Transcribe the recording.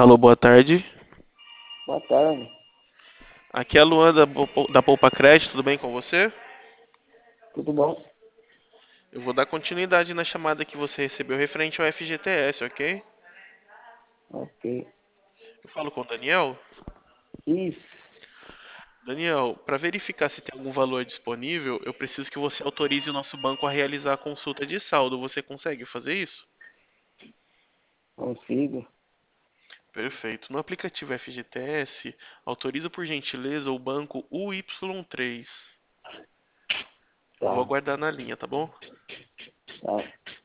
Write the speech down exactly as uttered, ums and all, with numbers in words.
Alô, boa tarde. Boa tarde, Aqui é a Luan da, Pou- da Poupa Crédito, tudo bem com você? tudo bom? Eu vou dar continuidade na chamada que você recebeu referente ao F G T S, ok? Ok. Eu falo com o Daniel. Isso, Daniel, para verificar se tem algum valor disponível, eu preciso que você autorize o nosso banco a realizar a consulta de saldo. Você consegue fazer isso? consigo. Perfeito. No aplicativo F G T S, autoriza por gentileza o banco U Y três. Eu vou Tá, aguardar na linha, tá bom? tá.